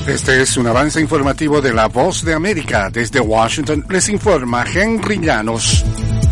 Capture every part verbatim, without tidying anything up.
Este es un avance informativo de La Voz de América. Desde Washington les informa Henry Llanos.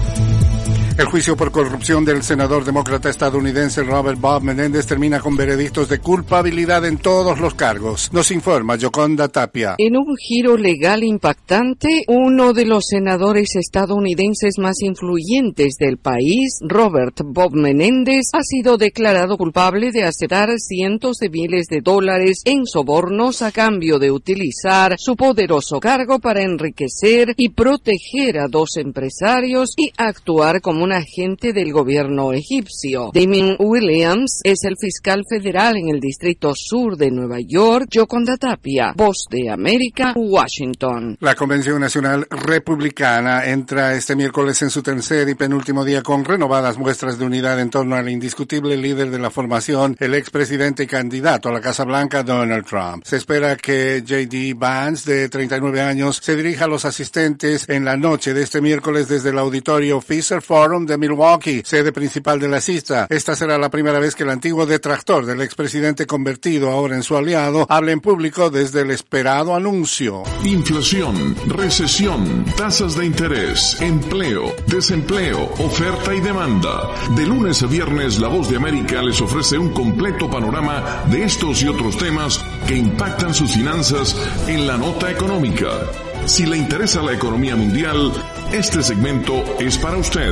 El juicio por corrupción del senador demócrata estadounidense Robert Bob Menéndez termina con veredictos de culpabilidad en todos los cargos. Nos informa Yoconda Tapia. En un giro legal impactante, uno de los senadores estadounidenses más influyentes del país, Robert Bob Menéndez, ha sido declarado culpable de aceptar cientos de miles de dólares en sobornos a cambio de utilizar su poderoso cargo para enriquecer y proteger a dos empresarios y actuar como un agente del gobierno egipcio. Damien Williams es el fiscal federal en el Distrito Sur de Nueva York. Yoconda Tapia, Voz de América, Washington. La Convención Nacional Republicana entra este miércoles en su tercer y penúltimo día con renovadas muestras de unidad en torno al indiscutible líder de la formación, el expresidente y candidato a la Casa Blanca, Donald Trump. Se espera que J D Vance, de treinta y nueve años, se dirija a los asistentes en la noche de este miércoles desde el auditorio Fisher Forum de Milwaukee, sede principal de la cita. Esta será la primera vez que el antiguo detractor del expresidente convertido ahora en su aliado hable en público desde el esperado anuncio. Inflación, recesión, tasas de interés, empleo, desempleo, oferta y demanda. De lunes a viernes, La Voz de América les ofrece un completo panorama de estos y otros temas que impactan sus finanzas en la nota económica. Si le interesa la economía mundial, este segmento es para usted.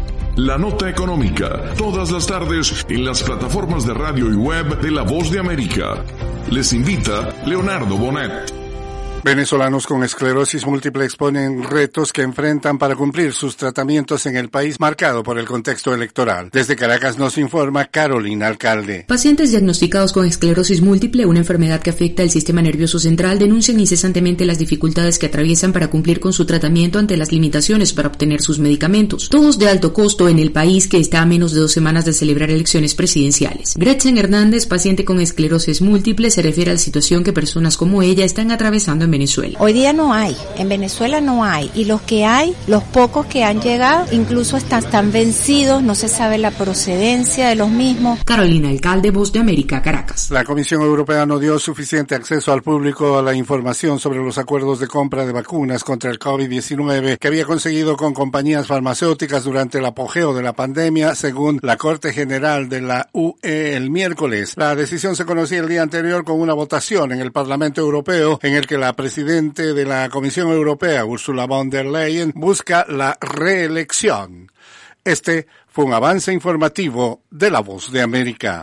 La Nota Económica, todas las tardes en las plataformas de radio y web de La Voz de América. Les invita Leonardo Bonet. Venezolanos con esclerosis múltiple exponen retos que enfrentan para cumplir sus tratamientos en el país marcado por el contexto electoral. Desde Caracas nos informa Carolina Alcalde. Pacientes diagnosticados con esclerosis múltiple, una enfermedad que afecta el sistema nervioso central, denuncian incesantemente las dificultades que atraviesan para cumplir con su tratamiento ante las limitaciones para obtener sus medicamentos, todos de alto costo en el país que está a menos de dos semanas de celebrar elecciones presidenciales. Gretchen Hernández, paciente con esclerosis múltiple, se refiere a la situación que personas como ella están atravesando en Venezuela. Hoy día no hay, en Venezuela no hay, y los que hay, los pocos que han llegado, incluso están, están vencidos, no se sabe la procedencia de los mismos. Carolina Alcalde, Voz de América, Caracas. La Comisión Europea no dio suficiente acceso al público a la información sobre los acuerdos de compra de vacunas contra el COVID diecinueve que había conseguido con compañías farmacéuticas durante el apogeo de la pandemia, según la Corte General de la U E el miércoles. La decisión se conocía el día anterior con una votación en el Parlamento Europeo en el que la presidente de la Comisión Europea, Ursula von der Leyen, busca la reelección. Este fue un avance informativo de La Voz de América.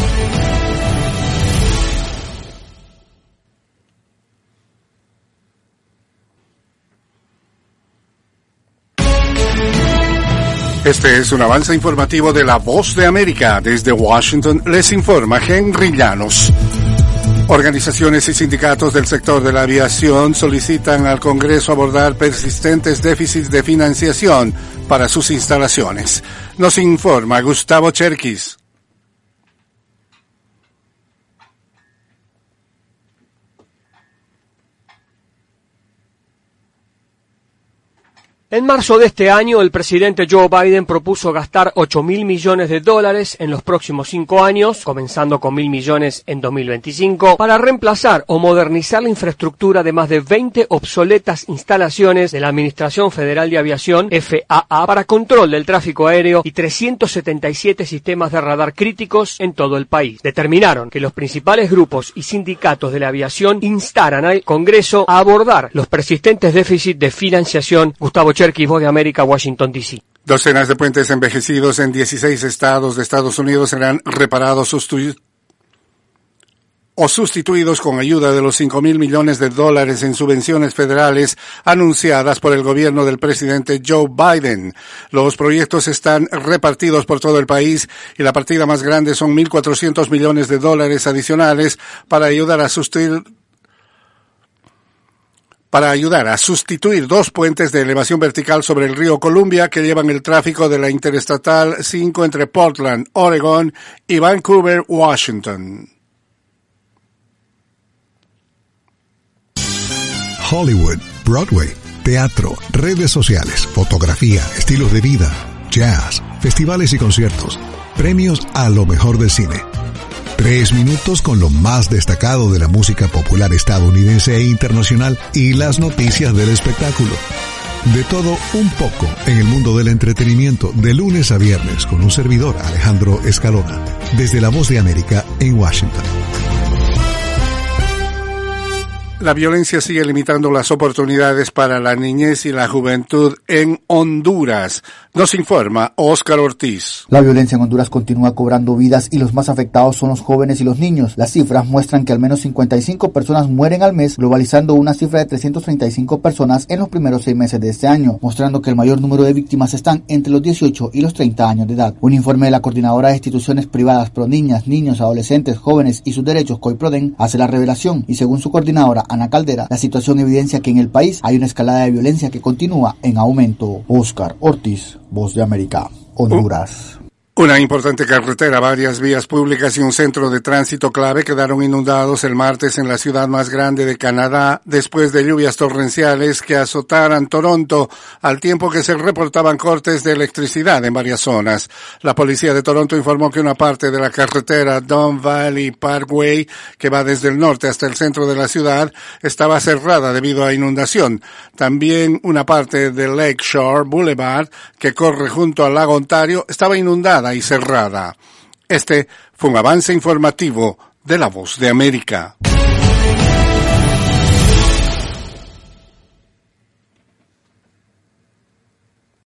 Este es un avance informativo de La Voz de América. Desde Washington les informa Henry Llanos. Organizaciones y sindicatos del sector de la aviación solicitan al Congreso abordar persistentes déficits de financiación para sus instalaciones. Nos informa Gustavo Cherkis. En marzo de este año, el presidente Joe Biden propuso gastar ocho mil millones de dólares en los próximos cinco años, comenzando con mil millones en dos mil veinticinco, para reemplazar o modernizar la infraestructura de más de veinte obsoletas instalaciones de la Administración Federal de Aviación, F A A, para control del tráfico aéreo y trescientos setenta y siete sistemas de radar críticos en todo el país. Determinaron que los principales grupos y sindicatos de la aviación instaran al Congreso a abordar los persistentes déficits de financiación. Gustavo Cherkis, Voz de América, Washington, D C Docenas de puentes envejecidos en dieciséis estados de Estados Unidos serán reparados sustitu- o sustituidos con ayuda de los cinco mil millones de dólares en subvenciones federales anunciadas por el gobierno del presidente Joe Biden. Los proyectos están repartidos por todo el país y la partida más grande son mil cuatrocientos millones de dólares adicionales para ayudar a sustituir para ayudar a sustituir dos puentes de elevación vertical sobre el río Columbia que llevan el tráfico de la Interestatal cinco entre Portland, Oregon y Vancouver, Washington. Hollywood, Broadway, teatro, redes sociales, fotografía, estilos de vida, jazz, festivales y conciertos, premios a lo mejor del cine. Tres minutos con lo más destacado de la música popular estadounidense e internacional y las noticias del espectáculo. De todo un poco en el mundo del entretenimiento, de lunes a viernes, con un servidor, Alejandro Escalona, desde La Voz de América en Washington. La violencia sigue limitando las oportunidades para la niñez y la juventud en Honduras. Nos informa Óscar Ortiz. La violencia en Honduras continúa cobrando vidas y los más afectados son los jóvenes y los niños. Las cifras muestran que al menos cincuenta y cinco personas mueren al mes, globalizando una cifra de trescientas treinta y cinco personas en los primeros seis meses de este año, mostrando que el mayor número de víctimas están entre los dieciocho y los treinta años de edad. Un informe de la Coordinadora de Instituciones Privadas Pro Niñas, Niños, Adolescentes, Jóvenes y sus Derechos, COIPRODEN, hace la revelación y según su coordinadora, Ana Caldera, la situación evidencia que en el país hay una escalada de violencia que continúa en aumento. Óscar Ortiz, Voz de América, Honduras. Una importante carretera, varias vías públicas y un centro de tránsito clave quedaron inundados el martes en la ciudad más grande de Canadá después de lluvias torrenciales que azotaran Toronto al tiempo que se reportaban cortes de electricidad en varias zonas. La policía de Toronto informó que una parte de la carretera Don Valley Parkway, que va desde el norte hasta el centro de la ciudad, estaba cerrada debido a inundación. También una parte de Lakeshore Boulevard, que corre junto al lago Ontario, estaba inundada y cerrada. Este fue un avance informativo de La Voz de América.